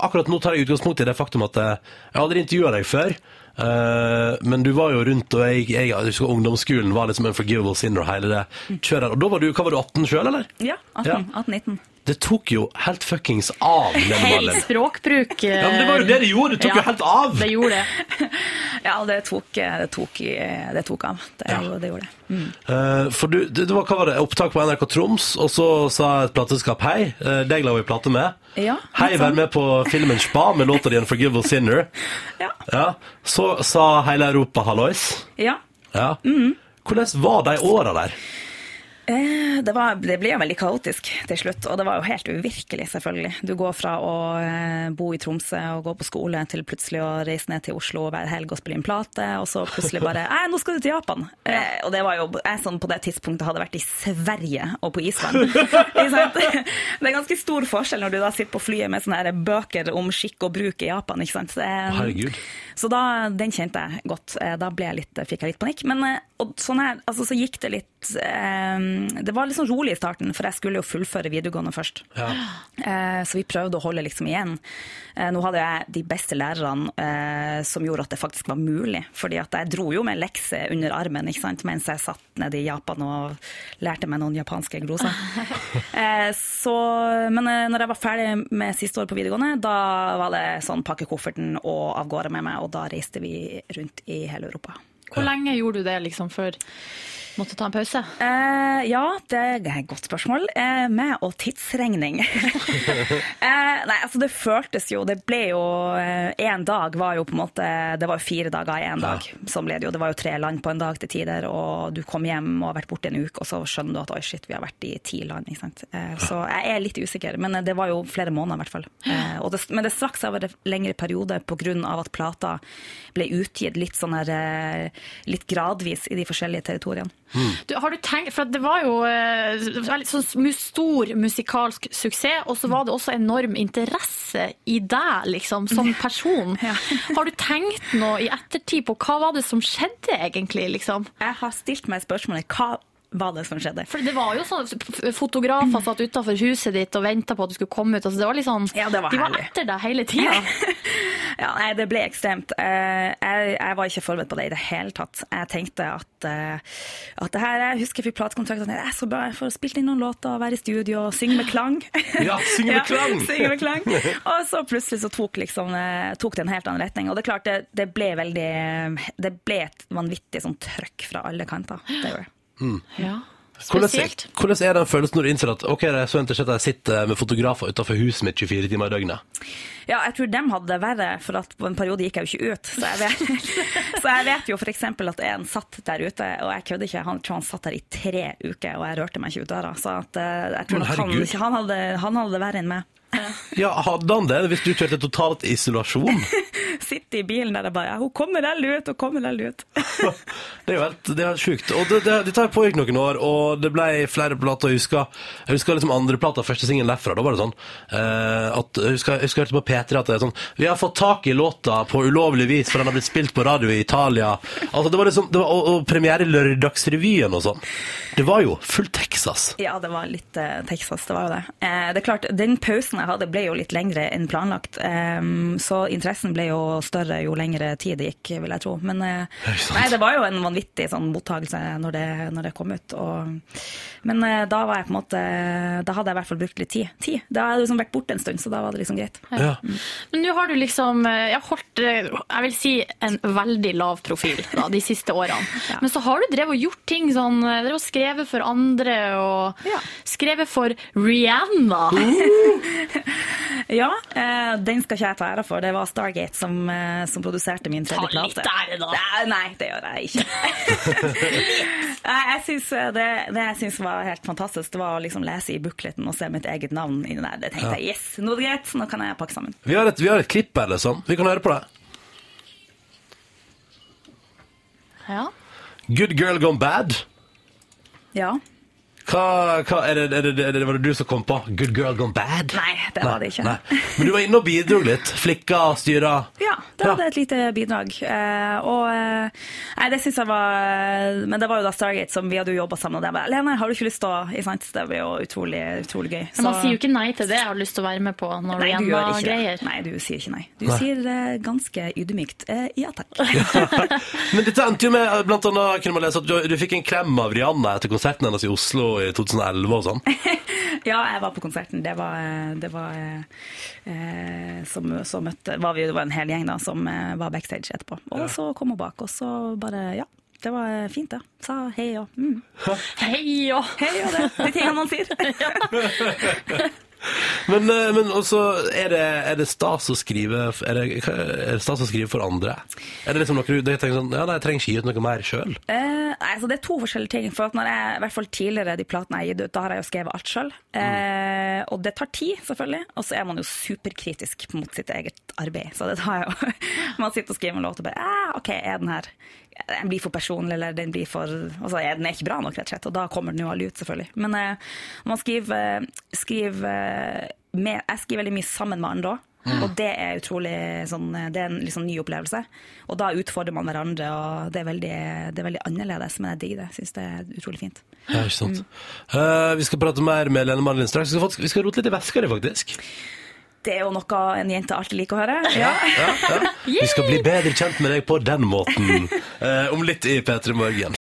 akkurat nå tar jeg utgangspunkt i det faktum at jeg aldri intervjuet deg før, men du var jo rundt, og jeg husker ungdomsskolen var liksom en forgivable sinner og hele det kjøret. Og da var du, hva var du, 18 selv, eller? Ja, 18-19. Det tok jo helt fuckings av. Hei, språkbruk. Ja, men det var jo det gjorde, det tok jo helt av. Det gjorde det. Ja, det tok av. Det gjorde det. For hva var det? Opptak på NRK Troms, og så sa et plateskap, hei, deg la vi plate med. Ja, hei, vær med på filmen Spa med låta di Unforgivable Sinner. Ja. Så sa hele Europa hallois. Ja. Hvordan var de årene der? Det ble jo veldig kaotisk til slutt, og det var jo helt uvirkelig, selvfølgelig. Du går fra å bo i Tromsø og gå på skole til plutselig å reise ned til Oslo hver helg og spille inn plate, og så plutselig bare, nå skal du til Japan. Og det var jo, jeg sånn på det tidspunktet hadde vært i Sverige og på Island. Det er ganske stor forskjell når du da sitter på flyet med sånne her bøker om skikk og bruk i Japan, ikke sant? Herregud. Så da, den kjente jeg godt. Da fikk jeg litt panikk. Men sånn her, altså, så gikk det litt det var litt sånn rolig i starten, for jeg skulle jo fullføre videregående først. Så vi prøvde å holde liksom igjen. Nå hadde jeg de beste lærerne som gjorde at det faktisk var mulig, fordi at jeg dro jo med lekse under armen, ikke sant, mens jeg satt nede i Japan og lærte meg noen japanske gloser. Men når jeg var ferdig med siste år på videregående, da var det sånn pakke kofferten og av gårde med meg, og da reiste vi rundt i hele Europa. Hvor lenge gjorde du det liksom før måtte ta en pause? Ja, det er et godt spørsmål. Med og tidsregning. Nei, altså det føltes jo, det ble jo, en dag var jo på en måte, det var jo 4 dager i en dag, som ble det jo. Det var jo 3 land på en dag til tider, og du kom hjem og har vært borte en uke, og så skjønner du at, oi shit, vi har vært i 10 land, ikke sant? Så jeg er litt usikker, men det var jo flere måneder i hvert fall. Men det straks over en lengre periode på grunn av at plata ble utgitt litt sånn her, litt gradvis i de forskjellige territoriene. Har du tenkt, for det var jo veldig sånn stor musikalsk suksess, og så var det også enorm interesse i deg liksom, som person. Har du tenkt noe i ettertid på hva var det som skjedde egentlig? Liksom? Jeg har stilt meg spørsmålet, hva var det som skjedde? For det var jo sånn fotografer satt utenfor huset ditt og ventet på at du skulle komme ut. Altså, det var litt sånn, det var de var etter deg hele tiden. Nei, det ble ekstremt. Jeg var ikke forberedt på det i det hele tatt. Jeg tenkte at det her, jeg husker jeg fikk platekontrakt, det er så bra, jeg får spilt inn noen låter, være i studio og synge med klang. Ja, synge med klang! Synge med klang. Og så plutselig så tok det en helt annen retning. Og det er klart, det ble et vanvittig sånn trøkk fra alle kanter. Det gjør det. Ja, spesielt. Hvordan er den følelsen når du innser at ok, det er så interessant at jeg sitter med fotografer utenfor huset mitt 24 timer i døgnet? Ja, jeg tror dem hadde det verre, for at på en periode gikk jeg jo ikke ut. Så jeg vet jo for eksempel at en satt der ute, og jeg kødde ikke, jeg tror han satt der i 3 uker, og jeg rørte meg ikke ut døra. Så at, jeg tror at han hadde det verre enn meg. Ja, hadde han det hvis du kjørte totalt isolasjon? Sitte i bilen der og bare, hun kommer aldri ut. Det er jo helt sjukt. Og det pågikk noen år, og det ble flere plater. Jeg husker liksom andre plater, første singen derfra. Da var det sånn at jeg husker hørte på P3 at det er sånn, vi har fått tak i låta på ulovlig vis, for den har blitt spilt på radio i Italia. Altså det var liksom, og premiere i Lørdagsrevyen og sånn. Det var jo fullt Texas. Ja, det var litt Texas, det var jo det. Det er klart, den pausen jeg hadde ble jo litt lengre enn planlagt, så interessen ble jo større jo lengre tid det gikk, vil jeg tro. Men nei, det var jo en vanvittig sånn mottagelse når det kom ut. Men da var jeg på en måte, da hadde jeg i hvert fall brukt litt tid. Da hadde jeg liksom vært borte en stund, så da var det liksom greit. Ja. Men nå har du liksom, holdt, jeg vil si, en veldig lav profil da, de siste årene. Men så har du drevet og gjort ting sånn, drevet og skrevet for andre, og skrevet for Rihanna. Ja, den skal ikke jeg ta æra for. Det var Stargate som produserte min tredje plate. Ta litt ære da! Nei, det gjør jeg ikke. Det jeg synes var helt fantastisk, det var å liksom lese i bookleten og se mitt eget navn inni der. Det tenkte jeg, yes, nå er det greit, nå kan jeg pakke sammen. Vi har et klipp eller sånn. Vi kan høre på det. Ja. Good Girl Gone Bad. Ja. Var det du som kom på Good Girl Gone Bad? Nei, det var det ikke. Nei. Men du var inne og bidrog litt. Flikka, styra. Ja, det hadde et lite bidrag. Nei, det synes jeg var... Men det var jo da Stargate som vi hadde jo jobbet sammen. Og jeg bare, Lene, har du ikke lyst til å... Det ble jo utrolig gøy. Men man sier jo ikke nei til det. Jeg har lyst til å være med på når nei, du gjør greier. Nei, du sier ikke nei. Du sier ganske ydmykt ja takk. Men dette endte jo med, blant annet kunne man lese at du fikk en klem av Rihanna etter konserten hennes i Oslo i 2011 og sånn. Ja, jeg var på konserten. Det var en hel gjeng da, som var backstage etterpå. Og så kom hun bak, og så bare, ja, det var fint da. Sa hei og Hei og det. De tingene man sier. Men også er det stas å skrive er det stas å skrive for andre? Er det liksom noe du tenker sånn, ja, nei, jeg trenger ikke gi ut noe mer selv? Nei, altså det er to forskjellige ting. For at når jeg, i hvert fall tidligere de platene jeg har gitt ut, da har jeg jo skrevet alt selv. Og det tar tid, selvfølgelig. Og så er man jo superkritisk mot sitt eget arbeid. Så det tar jo... Man sitter og skriver en låt og bare, ok, er den her... Den blir for personlig, eller den blir for... Altså, den er ikke bra nok, rett og slett. Og da kommer den jo alle ut, selvfølgelig. Men man skriver jeg skriver veldig mye sammen med andre også. Og det er utrolig sånn, det er en liksom ny opplevelse. Og da utfordrer man hverandre, og det er veldig annerledes, men jeg digger det. Jeg synes det er utrolig fint. Ja, ikke sant. Vi skal prate mer med Lene Marlin straks. Vi skal rote litt i veska, faktisk. Det er jo noe en jente alltid liker å høre. Ja. Vi skal bli bedre kjent med deg på den måten. Om litt i P3 Morgen.